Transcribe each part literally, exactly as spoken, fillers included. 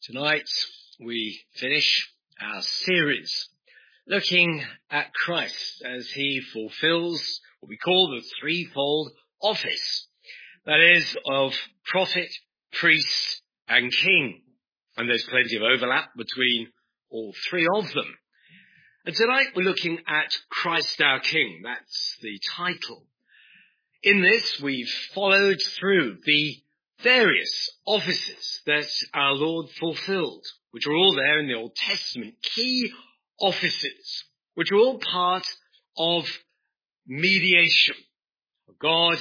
Tonight we finish our series looking at Christ as he fulfills what we call the threefold office, that is, of prophet, priest and king. And there's plenty of overlap between all three of them. And tonight we're looking at Christ our King. That's the title. In this we've followed through the various offices that our Lord fulfilled, which are all there in the Old Testament, key offices, which are all part of mediation. God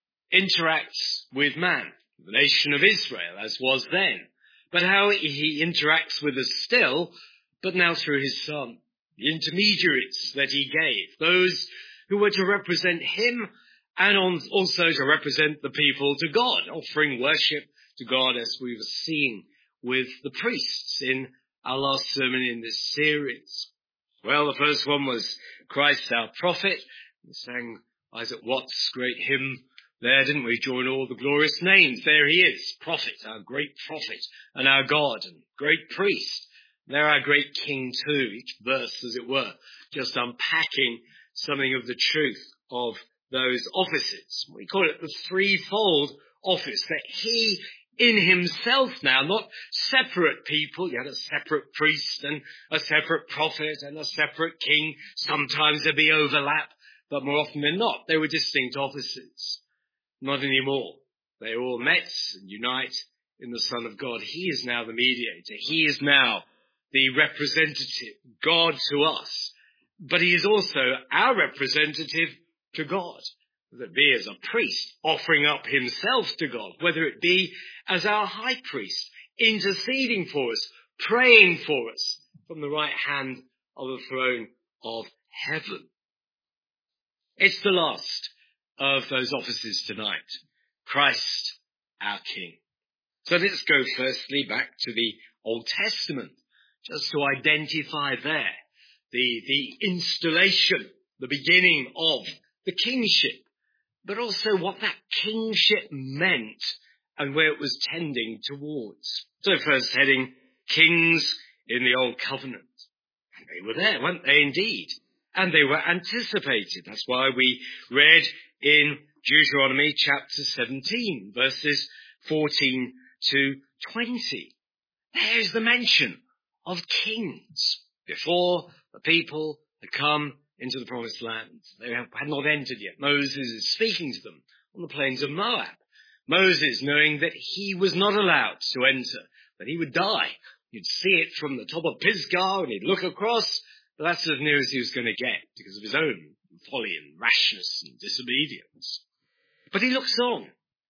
interacts with man, the nation of Israel, as was then, but how he interacts with us still, but now through his Son, the intermediaries that he gave, those who were to represent him and also to represent the people to God, offering worship to God, as we were seeing with the priests in our last sermon in this series. Well, the first one was Christ our prophet. We sang Isaac Watts' great hymn there, didn't we? Join all the glorious names. There he is, prophet, our great prophet, and our God, and great priest. They're our great king too, each verse, as it were, just unpacking something of the truth of those offices. We call it the threefold office, that he in himself now, not separate people. You had a separate priest and a separate prophet and a separate king. Sometimes there'd be overlap, but more often than not, they were distinct offices. Not anymore. They all met and unite in the Son of God. He is now the mediator. He is now the representative, God to us. But he is also our representative to God, whether it be as a priest offering up himself to God, whether it be as our high priest interceding for us, praying for us from the right hand of the throne of heaven. It's the last of those offices tonight, Christ our King. So let's go firstly back to the Old Testament, just to identify there the, the installation, the beginning of the kingship, but also what that kingship meant and where it was tending towards. So first heading, kings in the Old Covenant. And they were there, weren't they indeed? And they were anticipated. That's why we read in Deuteronomy chapter seventeen, verses fourteen to twenty. There's the mention of kings before the people had come into the promised land. They had not entered yet. Moses is speaking to them on the plains of Moab. Moses, knowing that he was not allowed to enter, that he would die. You'd see it from the top of Pisgah and he'd look across, but that's as near as he was going to get because of his own folly and rashness and disobedience. But he looks on.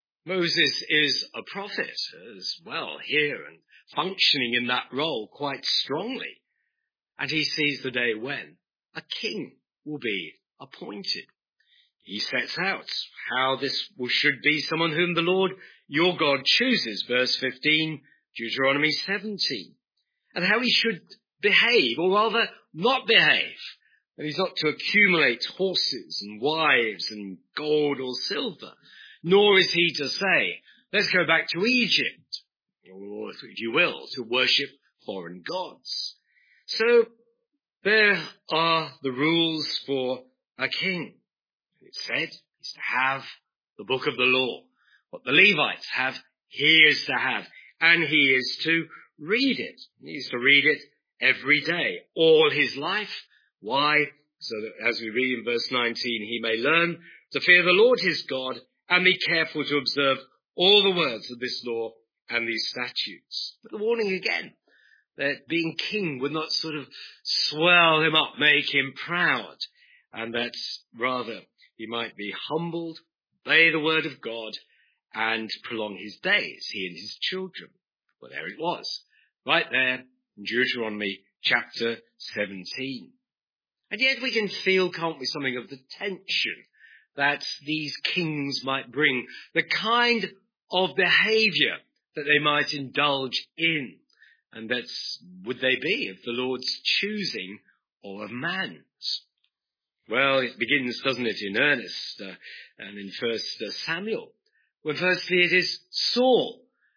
Moses is a prophet as well here and functioning in that role quite strongly. And he sees the day when a king will be appointed. He sets out how this should be someone whom the Lord your God chooses, verse fifteen, Deuteronomy seventeen, and how he should behave, or rather not behave. That he's not to accumulate horses and wives and gold or silver, nor is he to say, let's go back to Egypt, or if you will, to worship foreign gods. So there are the rules for a king. It said he's to have the book of the law. What the Levites have, he is to have. And he is to read it. He is to read it every day, all his life. Why? So that, as we read in verse nineteen, he may learn to fear the Lord his God and be careful to observe all the words of this law and these statutes. But the warning again, that being king would not sort of swell him up, make him proud, and that rather he might be humbled, obey the word of God, and prolong his days, he and his children. Well, there it was, right there in Deuteronomy chapter seventeen. And yet we can feel, can't we, something of the tension that these kings might bring, the kind of behaviour that they might indulge in. And that's, would they be of the Lord's choosing or of man's? Well, it begins, doesn't it, in earnest, uh, and in First Samuel, where firstly it is Saul,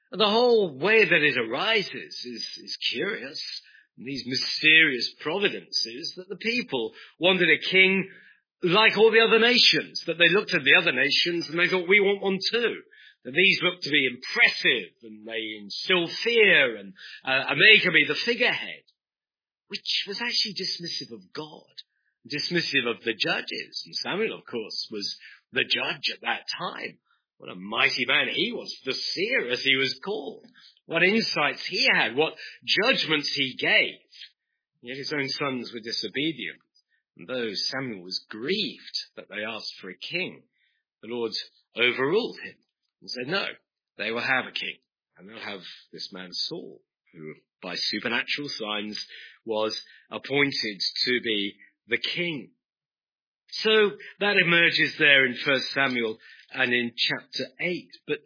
And the whole way that it arises is, is curious. And these mysterious providences that the people wanted a king like all the other nations, that they looked at the other nations and they thought, we want one too. That these look to be impressive and they instill fear and, uh, and they can be the figurehead, which was actually dismissive of God, dismissive of the judges. And Samuel, of course, was the judge at that time. What a mighty man he was, the seer as he was called. What insights he had, what judgments he gave. Yet his own sons were disobedient. And though Samuel was grieved that they asked for a king, the Lord overruled him and said, no, they will have a king. And they'll have this man Saul, who by supernatural signs was appointed to be the king. So that emerges there in First Samuel and in chapter eight. But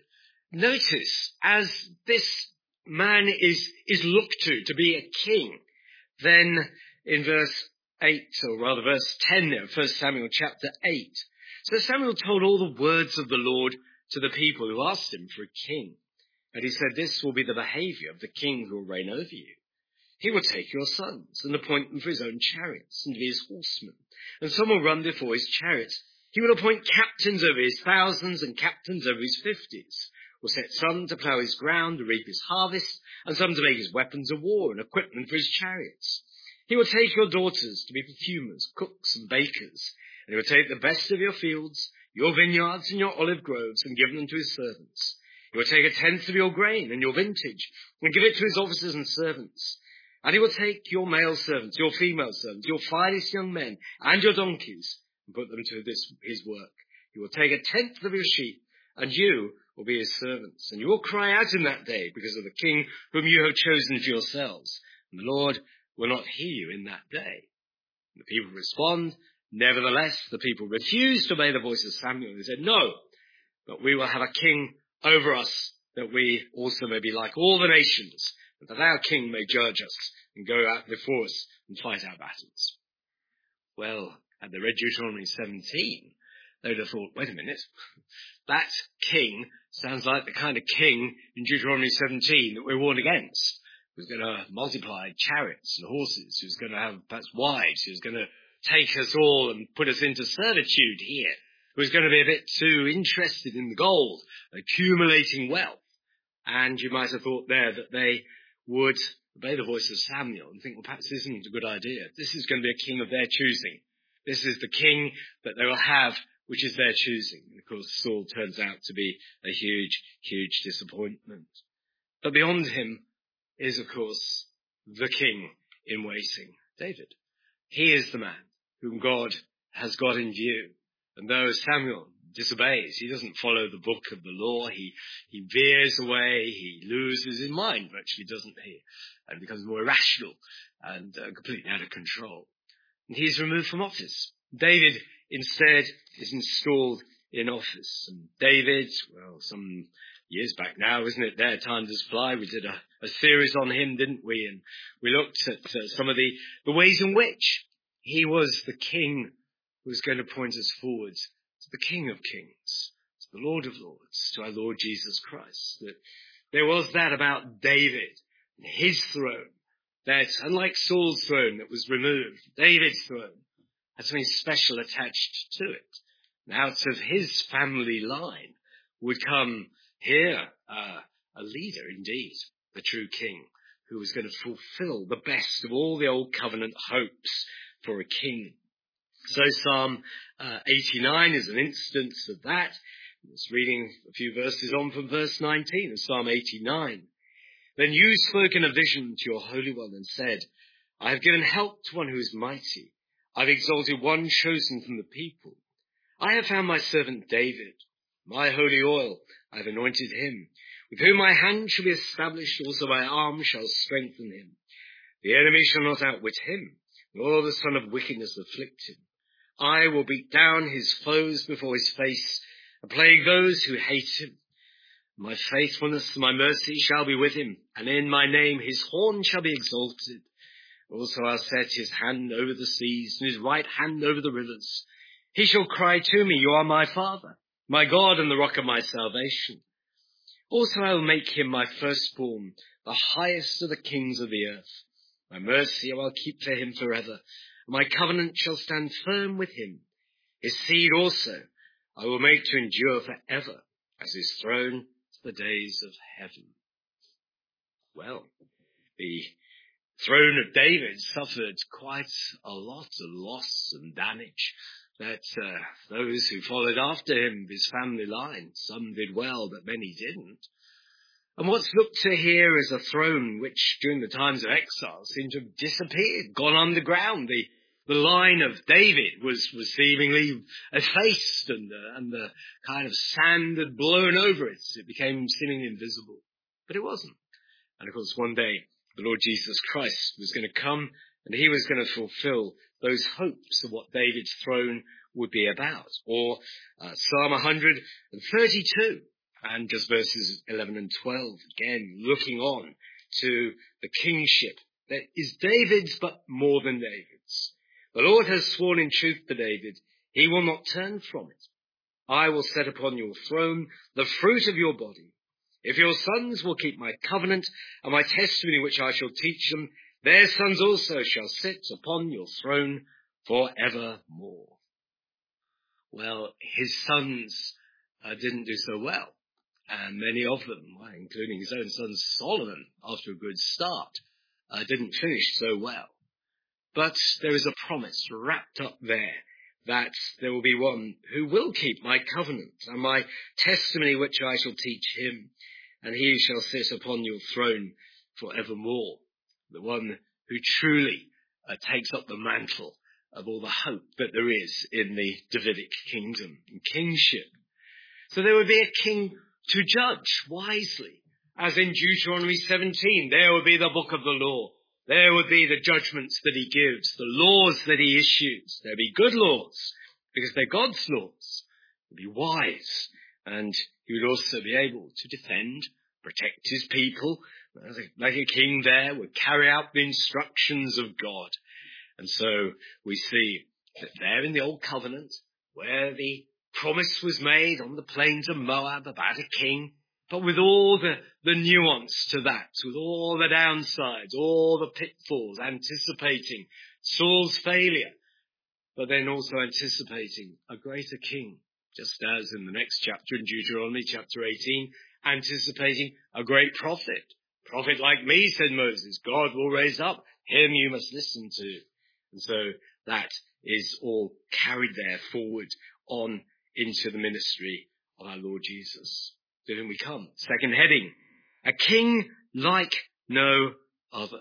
notice, as this man is, is looked to, to be a king, then in verse eight, or rather verse ten there, First Samuel chapter eight. So Samuel told all the words of the Lord to the people who asked him for a king. And he said, this will be the behavior of the king who will reign over you. He will take your sons and appoint them for his own chariots and to be his horsemen. And some will run before his chariots. He will appoint captains over his thousands and captains over his fifties. Will set some to plough his ground, to reap his harvest, and some to make his weapons of war and equipment for his chariots. He will take your daughters to be perfumers, cooks, and bakers. And he will take the best of your fields, your vineyards and your olive groves, and give them to his servants. He will take a tenth of your grain and your vintage, and give it to his officers and servants. And he will take your male servants, your female servants, your finest young men, and your donkeys, and put them to this his work. He will take a tenth of your sheep, and you will be his servants. And you will cry out in that day because of the king whom you have chosen for yourselves. And the Lord will not hear you in that day. And the people respond. Nevertheless, the people refused to obey the voice of Samuel. They said, no, but we will have a king over us, that we also may be like all the nations, and that our king may judge us and go out before us and fight our battles. Well, had they read Deuteronomy seventeen, they would have thought, wait a minute, that king sounds like the kind of king in Deuteronomy seventeen that we're warned against, who's going to multiply chariots and horses, who's going to have perhaps wives, who's going to take us all and put us into servitude here, who's going to be a bit too interested in the gold, accumulating wealth. And you might have thought there that they would obey the voice of Samuel and think, well, perhaps this isn't a good idea. This is going to be a king of their choosing. This is the king that they will have, which is their choosing. And of course, Saul turns out to be a huge, huge disappointment. But beyond him is, of course, the king in waiting, David. He is the man whom God has got in view. And though Samuel disobeys, he doesn't follow the book of the law, he, he veers away, he loses his mind, virtually, doesn't he? And becomes more irrational and uh, completely out of control. And he is removed from office. David, instead, is installed in office. And David, well, some years back now, isn't it? There, time does fly. We did a, a series on him, didn't we? And we looked at uh, some of the, the ways in which he was the king who was going to point us forward to the King of Kings, to the Lord of Lords, to our Lord Jesus Christ. That there was that about David and his throne, that unlike Saul's throne that was removed, David's throne had something special attached to it. And out of his family line would come here uh, a leader indeed, the true king, who was going to fulfill the best of all the old covenant hopes for a king. So Psalm uh, eighty-nine is an instance of that. I was reading a few verses on from verse nineteen of Psalm eighty-nine. Then you spoke in a vision to your Holy One and said, I have given help to one who is mighty. I have exalted one chosen from the people. I have found my servant David. My holy oil, I have anointed him. With whom my hand shall be established, also my arm shall strengthen him. The enemy shall not outwit him, nor the son of wickedness afflict him. I will beat down his foes before his face, and plague those who hate him. My faithfulness and my mercy shall be with him, and in my name his horn shall be exalted. Also I'll set his hand over the seas, and his right hand over the rivers. He shall cry to me, you are my Father, my God and the rock of my salvation. Also I will make him my firstborn, the highest of the kings of the earth. My mercy I will keep for him forever, and my covenant shall stand firm with him. His seed also I will make to endure forever, as his throne to the days of heaven. Well, the throne of David suffered quite a lot of loss and damage. That uh, those who followed after him, his family line, some did well, but many didn't. And what's looked to here is a throne which, during the times of exile, seemed to have disappeared, gone underground. The the line of David was, was seemingly effaced, and the, and the kind of sand had blown over it. It became seemingly invisible. But it wasn't. And of course, one day, the Lord Jesus Christ was going to come, and he was going to fulfill those hopes of what David's throne would be about. Or uh, Psalm one hundred thirty-two, and just verses eleven and twelve, again, looking on to the kingship that is David's, but more than David's. The Lord has sworn in truth to David, he will not turn from it. I will set upon your throne the fruit of your body. If your sons will keep my covenant and my testimony which I shall teach them, their sons also shall sit upon your throne forevermore. Well, his sons uh, didn't do so well, and many of them, well, including his own son Solomon, after a good start, uh, didn't finish so well. But there is a promise wrapped up there that there will be one who will keep my covenant and my testimony which I shall teach him, and he shall sit upon your throne forevermore. The one who truly uh, takes up the mantle of all the hope that there is in the Davidic kingdom and kingship. So there would be a king to judge wisely, as in Deuteronomy seventeen. There would be the book of the law. There would be the judgments that he gives, the laws that he issues. There'd be good laws, because they're God's laws. He'd be wise, and he would also be able to defend, protect his people, like a king there, would carry out the instructions of God. And so we see that there in the Old Covenant, where the promise was made on the plains of Moab about a king, but with all the, the nuance to that, with all the downsides, all the pitfalls, anticipating Saul's failure, but then also anticipating a greater king, just as in the next chapter in Deuteronomy, chapter eighteen, anticipating a great prophet. Prophet like me, said Moses, God will raise up, him you must listen to. And so that is all carried there forward on into the ministry of our Lord Jesus, to whom we come. Second heading, a king like no other.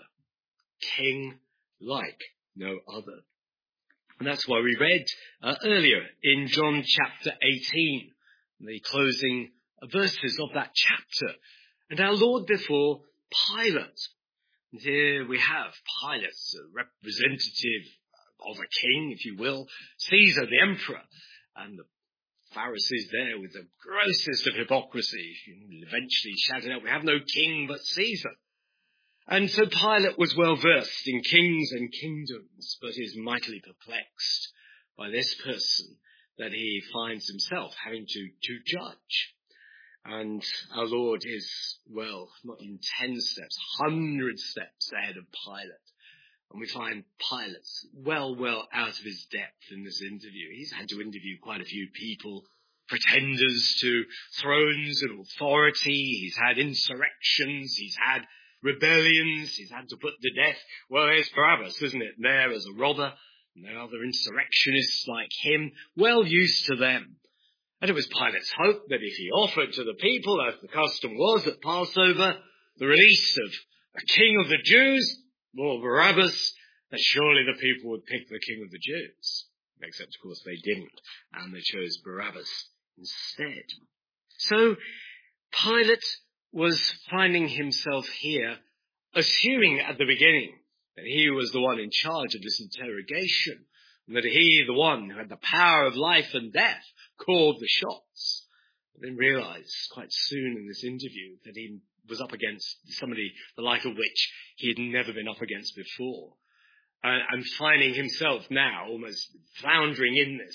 King like no other. And that's why we read uh, earlier in John chapter eighteen, the closing verses of that chapter. And our Lord before Pilate. And here we have Pilate, a representative of a king, if you will, Caesar, the emperor, and the Pharisees there with the grossest of hypocrisy, eventually shouted out, we have no king but Caesar. And so Pilate was well versed in kings and kingdoms, but is mightily perplexed by this person that he finds himself having to, to judge. And our Lord is, well, not in ten steps, hundred steps ahead of Pilate. And we find Pilate well, well out of his depth in this interview. He's had to interview quite a few people, pretenders to thrones and authority. He's had insurrections. He's had rebellions. He's had to put to death. Well, there's Barabbas, isn't it? There as a robber. And there are other insurrectionists like him, well used to them. And it was Pilate's hope that if he offered to the people, as the custom was at Passover, the release of a king of the Jews, or Barabbas, that surely the people would pick the king of the Jews. Except, of course, they didn't, and they chose Barabbas instead. So Pilate was finding himself here, assuming at the beginning that he was the one in charge of this interrogation, and that he, the one who had the power of life and death, called the shots. But then realized quite soon in this interview that he was up against somebody the like of which he had never been up against before. Uh, and finding himself now almost floundering in this,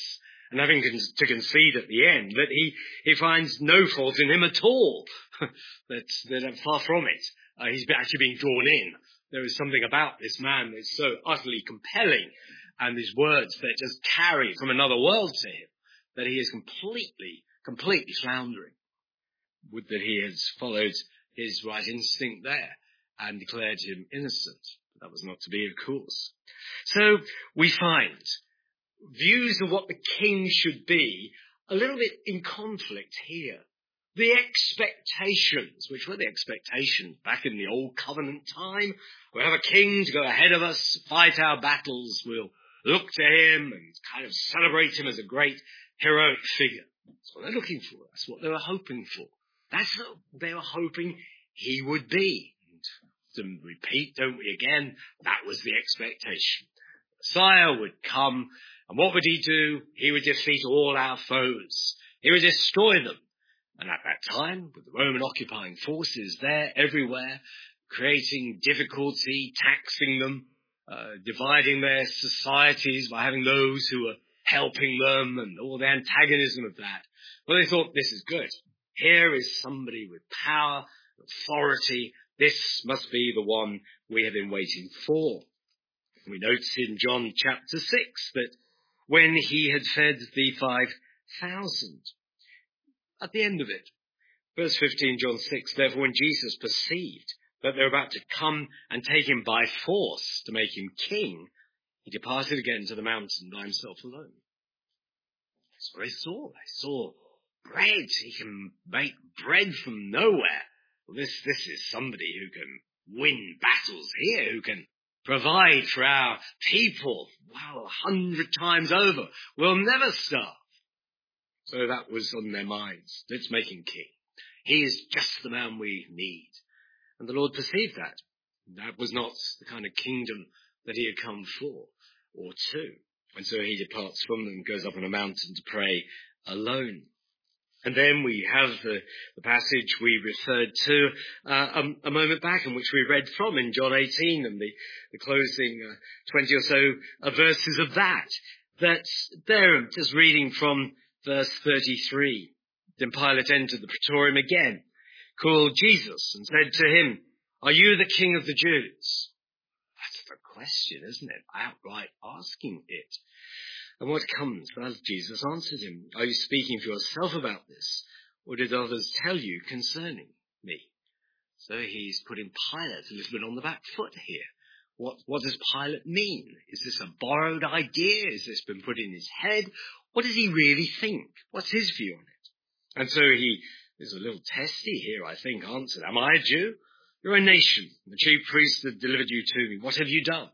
and having con- to concede at the end that he, he finds no fault in him at all. that, that far from it. Uh, he's actually being drawn in. There is something about this man that's so utterly compelling, and his words that just carry from another world to him, that he is completely, completely floundering. Would that he has followed his right instinct there and declared him innocent. That was not to be, of course. So we find views of what the king should be a little bit in conflict here. The expectations, which were the expectations back in the old covenant time, we'll have a king to go ahead of us, fight our battles, we'll look to him and kind of celebrate him as a great heroic figure. That's what they're looking for. That's what they were hoping for. That's what they were hoping he would be. And to repeat, don't we again, that was the expectation. The Messiah would come, and what would he do? He would defeat all our foes. He would destroy them. And at that time, with the Roman occupying forces there everywhere, creating difficulty, taxing them, uh, dividing their societies by having those who were helping them and all the antagonism of that. Well, they thought, this is good. Here is somebody with power, authority. This must be the one we have been waiting for. We note in John chapter six that when he had fed the five thousand, at the end of it, verse fifteen, John six, therefore when Jesus perceived that they were about to come and take him by force to make him king, he departed again to the mountain by himself alone. That's what I saw. I saw bread. He can make bread from nowhere. Well, this, this is somebody who can win battles here, who can provide for our people. Wow, a hundred times over. We'll never starve. So that was on their minds. Let's make him king. He is just the man we need. And the Lord perceived that. That was not the kind of kingdom that he had come for or to. And so he departs from them, goes up on a mountain to pray alone. And then we have the, the passage we referred to uh, a, a moment back, and which we read from in John eighteen, and the, the closing uh, twenty or so uh, verses of that. That's there, just reading from verse thirty-three. Then Pilate entered the praetorium again, called Jesus, and said to him, "Are you the king of the Jews?" That's the question, isn't it? Outright asking it. And what comes? Well, Jesus answered him, "Are you speaking for yourself about this, or did others tell you concerning me?" So he's putting Pilate a little bit on the back foot here. What, what does Pilate mean? Is this a borrowed idea? Has this been put in his head? What does he really think? What's his view on it? And so he is a little testy here, I think, answered, "Am I a Jew? You're a nation. The chief priests have delivered you to me. What have you done?"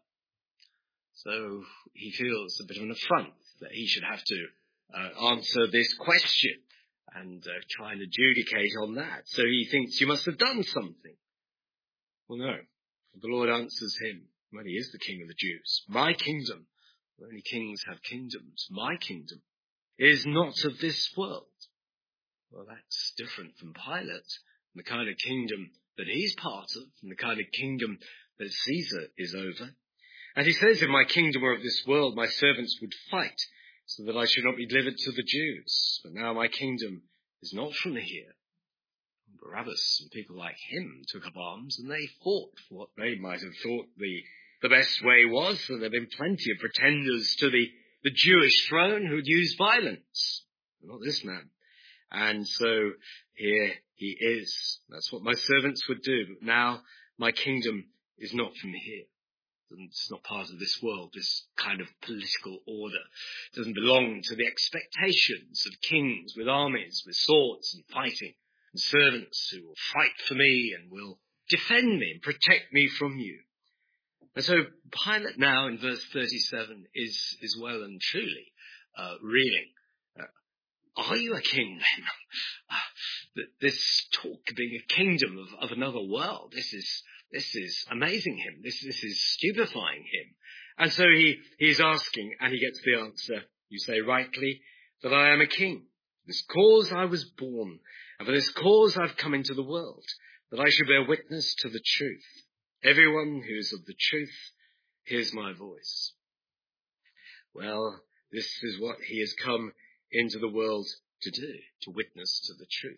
So he feels a bit of an affront that he should have to uh, answer this question and uh, try and adjudicate on that. So he thinks, you must have done something. Well, no. The Lord answers him, well, he is the king of the Jews. My kingdom, only kings have kingdoms. My kingdom is not of this world. Well, that's different from Pilate, the kind of kingdom that he's part of, and the kind of kingdom that Caesar is over. And he says, if my kingdom were of this world, my servants would fight, so that I should not be delivered to the Jews. But now my kingdom is not from here. Barabbas and people like him took up arms, and they fought for what they might have thought the, the best way was. So there have been plenty of pretenders to the, the Jewish throne who'd use violence. Not this man. And so here he is. That's what my servants would do. But now my kingdom is not from here. It's not part of this world, this kind of political order. It doesn't belong to the expectations of kings with armies, with swords and fighting, and servants who will fight for me and will defend me and protect me from you. And so Pilate now in verse thirty-seven is, is well and truly uh, reeling. Uh, are you a king then? Uh, this talk of being a kingdom of, of another world, this is This is amazing him. This, this is stupefying him. And so he, he's asking, and he gets the answer, you say rightly, that I am a king. For this cause I was born, and for this cause I've come into the world, that I should bear witness to the truth. Everyone who is of the truth hears my voice. Well, this is what he has come into the world to do, to witness to the truth.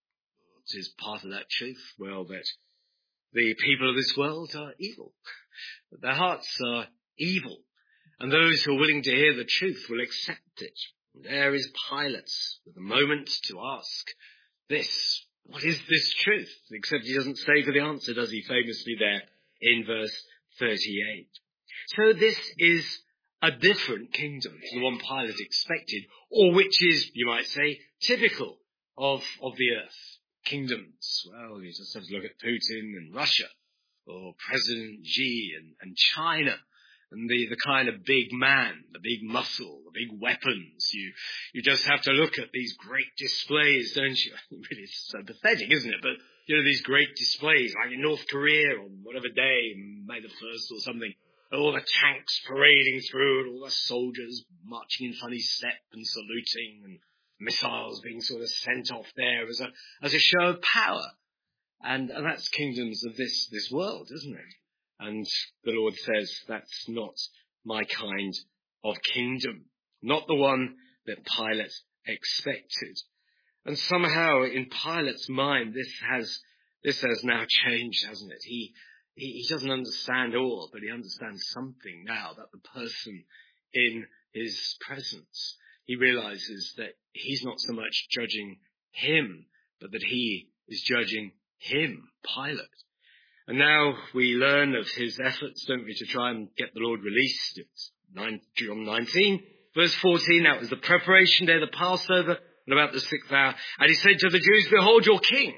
What is part of that truth? Well, that the people of this world are evil, that their hearts are evil, and those who are willing to hear the truth will accept it. And there is Pilate with a moment to ask this, what is this truth? Except he doesn't say for the answer, does he, famously there in verse thirty-eight. So this is a different kingdom to the one Pilate expected, or which is, you might say, typical of, of the earth. Kingdoms, well, you just have to look at Putin and Russia, or President Xi and, and China, and the, the kind of big man, the big muscle, the big weapons. You you just have to look at these great displays, don't you? Really, it's so pathetic, isn't it? But, you know, these great displays, like in North Korea on whatever day, May the first or something, all the tanks parading through and all the soldiers marching in funny step and saluting and missiles being sort of sent off there as a as a show of power. And, and that's kingdoms of this, this world, isn't it? And the Lord says, that's not my kind of kingdom, not the one that Pilate expected. And somehow in Pilate's mind, this has, this has now changed, hasn't it? He, he, he doesn't understand all, but he understands something now, that the person in his presence, he realizes that he's not so much judging him, but that he is judging him, Pilate. And now we learn of his efforts, don't we, to try and get the Lord released. It's John nineteen, verse fourteen, that was the preparation day, the Passover, and about the sixth hour. And he said to the Jews, behold your king.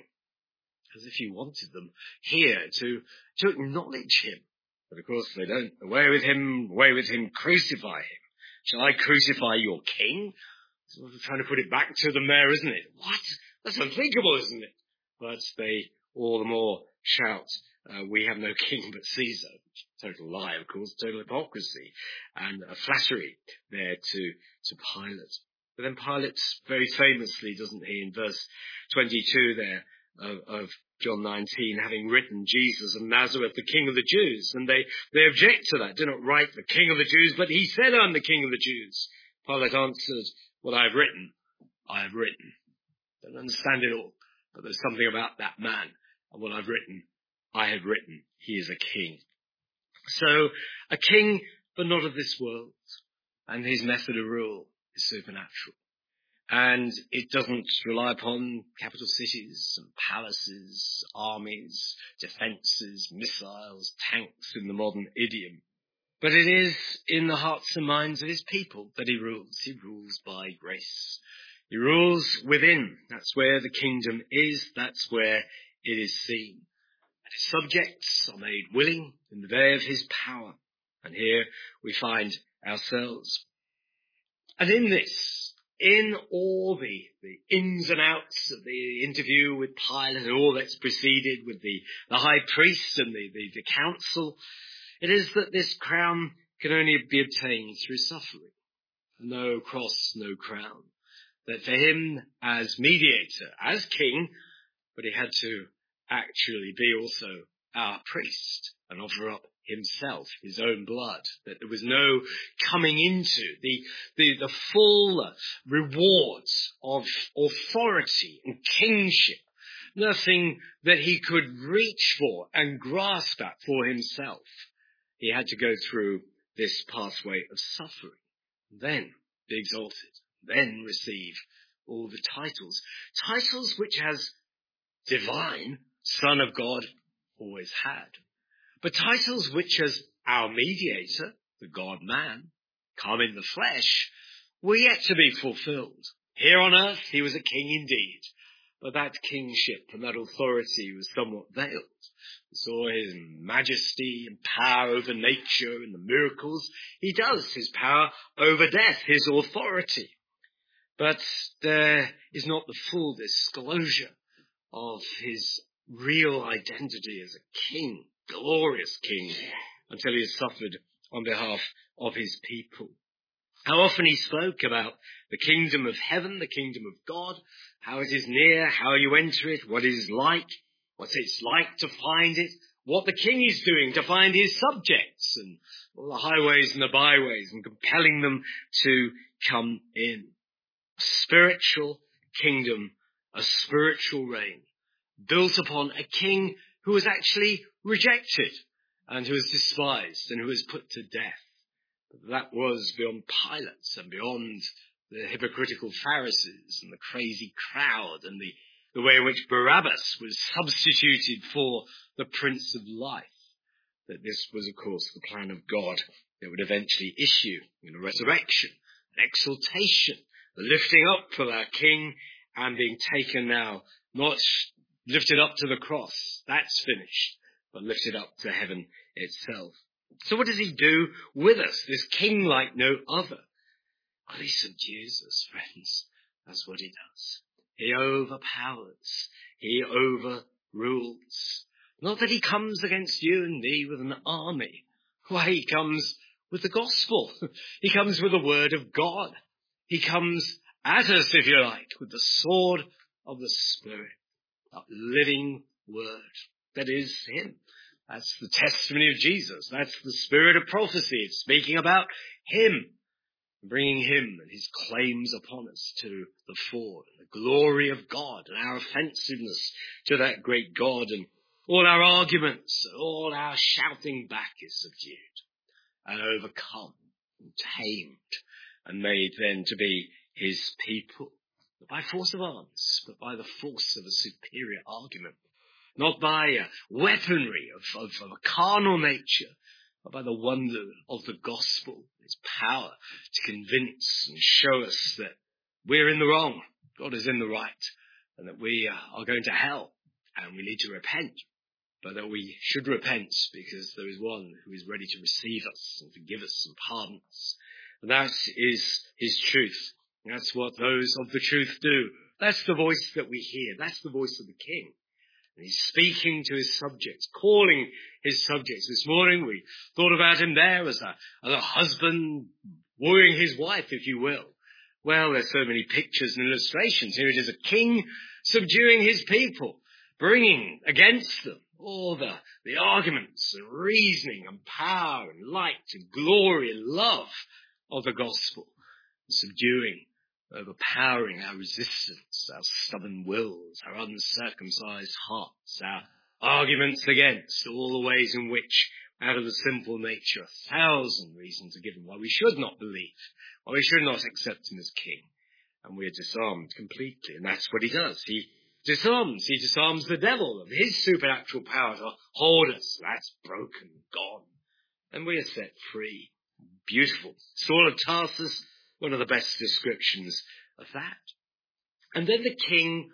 As if he wanted them here to, to acknowledge him. But of course they don't. Away with him, away with him, crucify him. Shall I crucify your king? Sort of trying to put it back to them there, isn't it? What? That's unthinkable, isn't it? But they all the more shout, uh, we have no king but Caesar. Total lie, of course, total hypocrisy and a flattery there to, to Pilate. But then Pilate very famously, doesn't he, in verse twenty-two there of, of John nineteen, having written Jesus of Nazareth, the King of the Jews. And they, they object to that. Do not write the King of the Jews, but he said, I'm the King of the Jews. Pilate answered, what I have written, I have written. Don't understand it all, but there's something about that man. And what I've written, I have written. He is a king. So, a king, but not of this world. And his method of rule is supernatural. And it doesn't rely upon capital cities and palaces, armies, defences, missiles, tanks in the modern idiom. But it is in the hearts and minds of his people that he rules. He rules by grace. He rules within. That's where the kingdom is. That's where it is seen. And his subjects are made willing in the day of his power. And here we find ourselves. And in this, in all the, the ins and outs of the interview with Pilate and all that's preceded with the, the high priest and the, the, the council, it is that this crown can only be obtained through suffering. No cross, no crown. That for him as mediator, as king, but he had to actually be also our priest and offer up himself, his own blood, that there was no coming into the, the, the full rewards of authority and kingship, nothing that he could reach for and grasp at for himself. He had to go through this pathway of suffering, then be exalted, then receive all the titles, titles which as divine Son of God always had. But titles which as our mediator, the God-man, come in the flesh, were yet to be fulfilled. Here on earth he was a king indeed, but that kingship and that authority was somewhat veiled. We saw his majesty and power over nature and the miracles. He does, his power over death, his authority. But there is not the full disclosure of his real identity as a king, glorious king, until he has suffered on behalf of his people. How often he spoke about the kingdom of heaven, the kingdom of God, how it is near, how you enter it, what it is like, what it's like to find it, what the king is doing to find his subjects, and all the highways and the byways, and compelling them to come in. A spiritual kingdom, a spiritual reign, built upon a king who was actually rejected and who was despised and who was put to death. But that was beyond Pilate and beyond the hypocritical Pharisees and the crazy crowd and the, the way in which Barabbas was substituted for the Prince of Life. That this was, of course, the plan of God that would eventually issue in a resurrection, an exaltation, the lifting up of our King and being taken now, not lifted up to the cross, that's finished, but lifted up to heaven itself. So what does he do with us, this King like no other? Well, he subdues us, friends. That's what he does. He overpowers. He overrules. Not that he comes against you and me with an army. Why, he comes with the gospel. He comes with the word of God. He comes at us, if you like, with the sword of the Spirit, that living word. That is him. That's the testimony of Jesus. That's the spirit of prophecy. It's speaking about him, bringing him and his claims upon us to the fore, the glory of God and our offensiveness to that great God, and all our arguments, all our shouting back is subdued and overcome and tamed and made then to be his people, not by force of arms, but by the force of a superior argument. Not by a weaponry of, of, of a carnal nature, but by the wonder of the gospel, its power to convince and show us that we're in the wrong, God is in the right, and that we are going to hell, and we need to repent, but that we should repent because there is one who is ready to receive us and forgive us and pardon us. And that is his truth. That's what those of the truth do. That's the voice that we hear. That's the voice of the King. He's speaking to his subjects, calling his subjects. This morning we thought about him there as a, as a husband wooing his wife, if you will. Well, there's so many pictures and illustrations. Here it is, a king subduing his people, bringing against them all the, the arguments and reasoning and power and light and glory and love of the gospel, subduing, overpowering our resistance, our stubborn wills, our uncircumcised hearts, our arguments against all the ways in which, out of the sinful nature, a thousand reasons are given why we should not believe, why we should not accept him as king. And we are disarmed completely. And that's what he does. He disarms. He disarms the devil of his supernatural power to hold us. That's broken, gone. And we are set free. Beautiful. Saul of Tarsus, one of the best descriptions of that. And then the king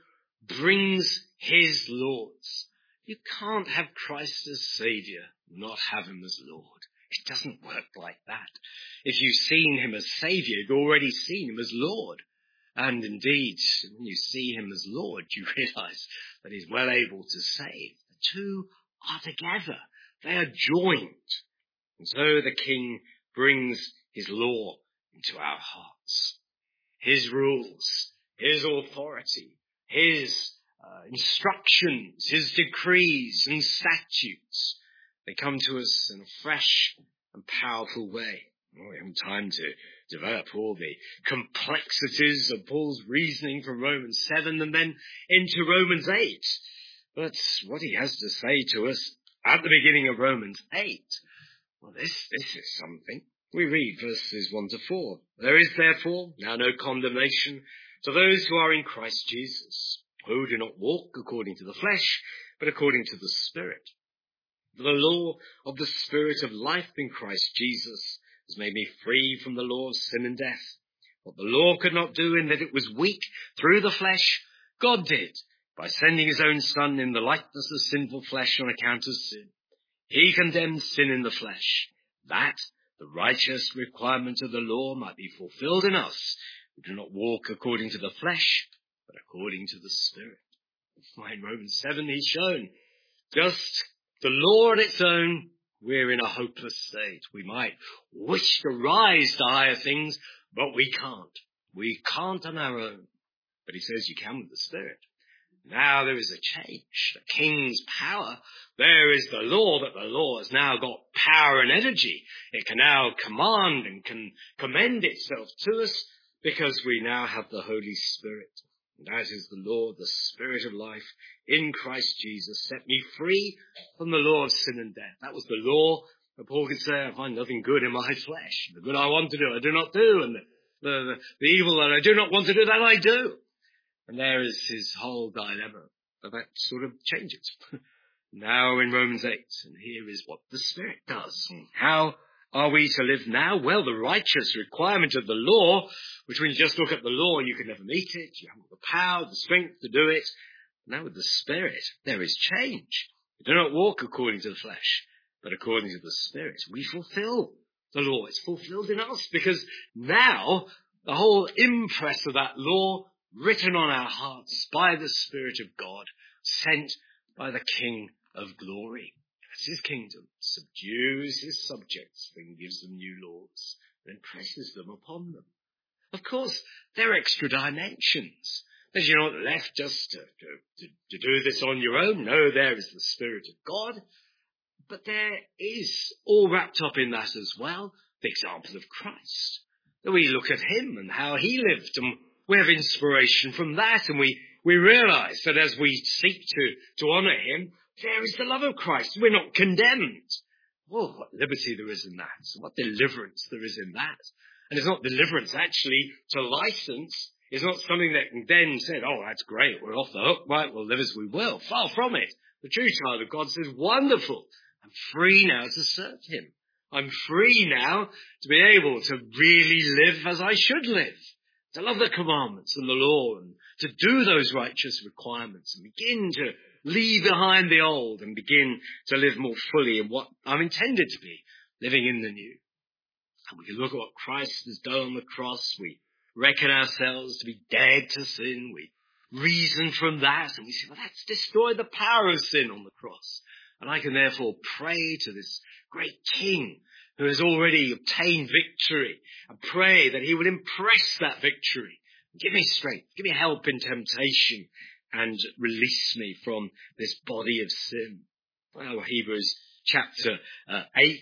brings his lords. You can't have Christ as Saviour, not have him as Lord. It doesn't work like that. If you've seen him as Saviour, you've already seen him as Lord. And indeed, when you see him as Lord, you realise that he's well able to save. The two are together. They are joined. And so the king brings his law into our hearts. His rules, his authority, his uh, instructions, his decrees and statutes. They come to us in a fresh and powerful way. Well, we haven't time to develop all the complexities of Paul's reasoning from Romans seven and then into Romans eight. But what he has to say to us at the beginning of Romans eight, well, this, this is something. We read verses one to four. There is therefore now no condemnation to those who are in Christ Jesus, who do not walk according to the flesh, but according to the Spirit. For the law of the Spirit of life in Christ Jesus has made me free from the law of sin and death. What the law could not do in that it was weak through the flesh, God did by sending his own Son in the likeness of sinful flesh on account of sin. He condemned sin in the flesh, that the righteous requirement of the law might be fulfilled in us, who do not walk according to the flesh, but according to the Spirit. Why, in Romans seven, he's shown just the law on its own, we're in a hopeless state. We might wish to rise to higher things, but we can't. We can't on our own. But he says you can with the Spirit. Now there is a change. The king's power. There is the law, that the law has now got power and energy. It can now command and can commend itself to us because we now have the Holy Spirit. And that is the Lord, the Spirit of life in Christ Jesus, set me free from the law of sin and death. That was the law that Paul could say, I find nothing good in my flesh. The good I want to do, I do not do. And the, the, the evil that I do not want to do, that I do. And there is his whole dilemma. But that sort of changes. Now in Romans eight, and here is what the Spirit does. How are we to live now? Well, the righteous requirement of the law, which when you just look at the law, you can never meet it. You haven't got the power, the strength to do it. Now with the Spirit, there is change. We do not walk according to the flesh, but according to the Spirit. We fulfill the law. It's fulfilled in us because now the whole impress of that law written on our hearts by the Spirit of God, sent by the King of glory. As his kingdom subdues his subjects and gives them new laws and impresses them upon them. Of course, there are extra dimensions. That you're not left just to, to, to do this on your own. No, there is the Spirit of God. But there is, all wrapped up in that as well, the example of Christ. That we look at him and how he lived, and we have inspiration from that, and we, we realize that as we seek to, to honour him, there is the love of Christ. We're not condemned. Well, what liberty there is in that. What deliverance there is in that. And it's not deliverance actually to license. It's not something that can then say, oh, that's great, we're off the hook, right, we'll live as we will. Far from it. The true child of God says, wonderful, I'm free now to serve him. I'm free now to be able to really live as I should live. To love the commandments and the law and to do those righteous requirements and begin to leave behind the old and begin to live more fully in what I'm intended to be, living in the new. And we can look at what Christ has done on the cross. We reckon ourselves to be dead to sin. We reason from that and we say, well, that's destroyed the power of sin on the cross. And I can therefore pray to this great King who has already obtained victory and pray that he would impress that victory. Give me strength, give me help in temptation and release me from this body of sin. Well, Hebrews chapter uh, eight,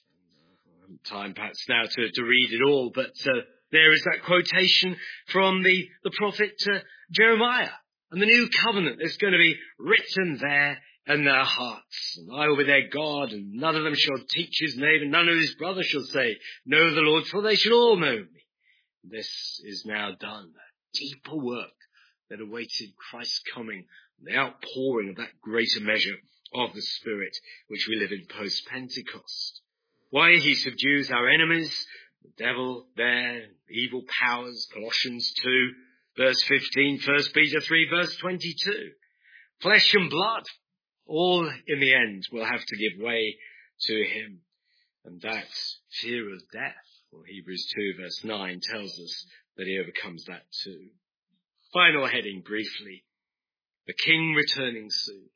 time perhaps now to, to read it all, but uh, there is that quotation from the, the prophet uh, Jeremiah and the new covenant that's going to be written there in their hearts. And I will be their God, and none of them shall teach his neighbour, none of his brothers shall say, know the Lord, for they shall all know me. This is now done, a deeper work that awaited Christ's coming, the outpouring of that greater measure of the Spirit, which we live in post-Pentecost. Why he subdues our enemies, the devil, their evil powers, Colossians two, verse fifteen, First Peter three, verse twenty-two. Flesh and blood, all in the end will have to give way to him. And that fear of death, well, Hebrews two, verse nine, tells us that he overcomes that too. Final heading briefly, the King returning soon.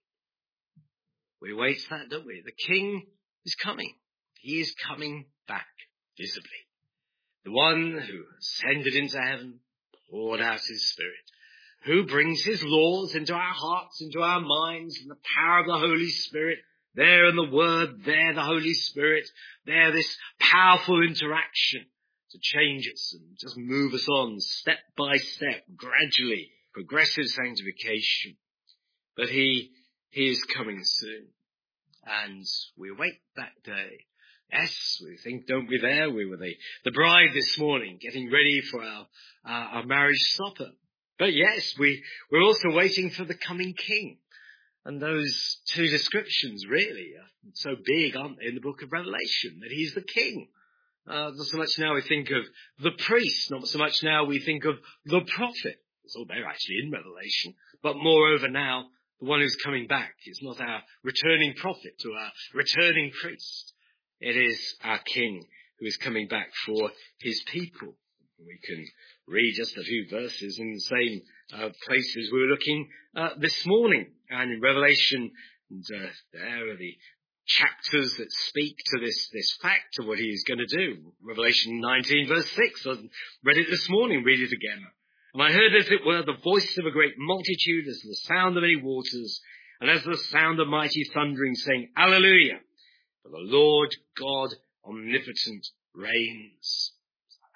We wait for that, don't we? The King is coming. He is coming back visibly. The one who ascended into heaven, poured out his Spirit, who brings his laws into our hearts, into our minds, and the power of the Holy Spirit, there in the Word, there the Holy Spirit, there this powerful interaction to change us and just move us on step by step, gradually, progressive sanctification. But he, he is coming soon, and we await that day. Yes, we think, don't we there? We were the, the bride this morning, getting ready for our, our, our marriage supper. But yes, we, we're also waiting for the coming King. And those two descriptions really are so big, aren't they, in the book of Revelation, that he's the King. Uh, not so much now we think of the priest, not so much now we think of the prophet. It's all there actually in Revelation. But moreover now, the one who's coming back is not our returning prophet or our returning priest. It is our King who is coming back for his people. We can read just a few verses in the same uh, places we were looking uh, this morning. And in Revelation, and, uh, there are the chapters that speak to this, this fact of what he is going to do. Revelation nineteen, verse six. I read it this morning, read it again. And I heard as it were the voice of a great multitude, as the sound of many waters, and as the sound of mighty thundering, saying, Alleluia! For the Lord God omnipotent reigns.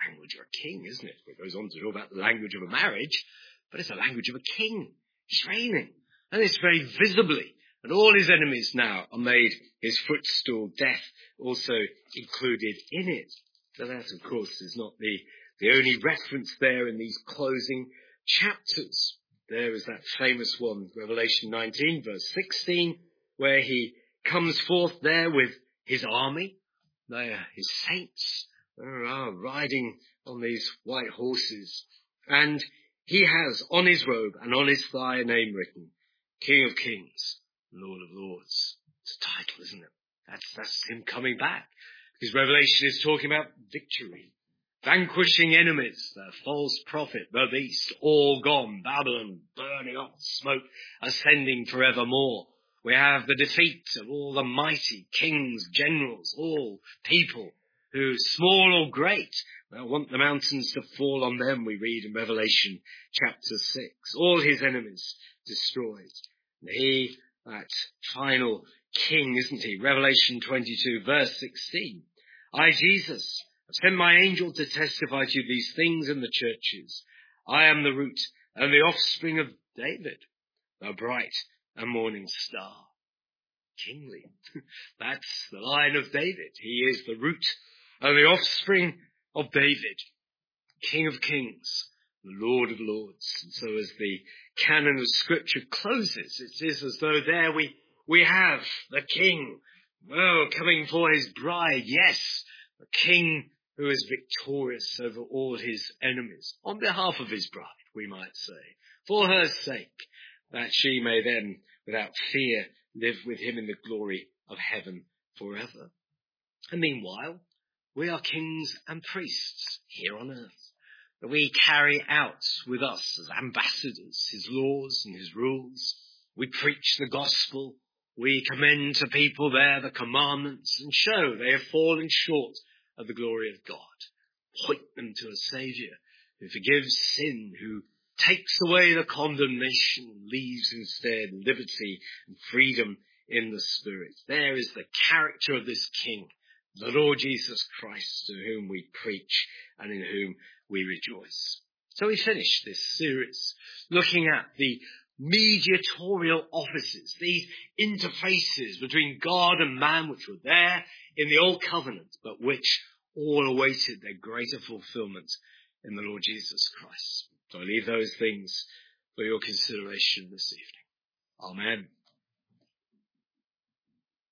language of a king, isn't it? It goes on to talk about the language of a marriage, but it's a language of a king. He's reigning. And it's very visibly. And all his enemies now are made his footstool, death also included in it. So that, of course, is not the, the only reference there in these closing chapters. There is that famous one, Revelation nineteen, verse sixteen, where he comes forth there with his army. They are his saints. They are riding on these white horses. And he has on his robe and on his thigh a name written, King of Kings, Lord of Lords. It's a title, isn't it? That's, that's him coming back. Because Revelation is talking about victory. Vanquishing enemies, the false prophet, the beast, all gone. Babylon burning up, smoke ascending forevermore. We have the defeat of all the mighty kings, generals, all people who, small or great, well, want the mountains to fall on them, we read in Revelation chapter six. All his enemies destroyed. And he, that final king, isn't he? Revelation twenty-two, verse sixteen. I, Jesus, have sent my angel to testify to you these things in the churches. I am the root and the offspring of David, the bright and morning star. Kingly. That's the line of David. He is the root and the offspring of David, King of Kings, the Lord of Lords. And so as the canon of Scripture closes, it is as though there we, we have the King, well, coming for his bride. Yes, the King who is victorious over all his enemies on behalf of his bride, we might say, for her sake, that she may then, without fear, live with him in the glory of heaven forever. And meanwhile, we are kings and priests here on earth, that we carry out with us as ambassadors his laws and his rules. We preach the gospel. We commend to people there the commandments and show they have fallen short of the glory of God. Point them to a Saviour who forgives sin, who takes away the condemnation and leaves instead liberty and freedom in the Spirit. There is the character of this King, the Lord Jesus Christ, to whom we preach and in whom we rejoice. So we finish this series looking at the mediatorial offices, these interfaces between God and man which were there in the Old Covenant, but which all awaited their greater fulfillment in the Lord Jesus Christ. So I leave those things for your consideration this evening. Amen.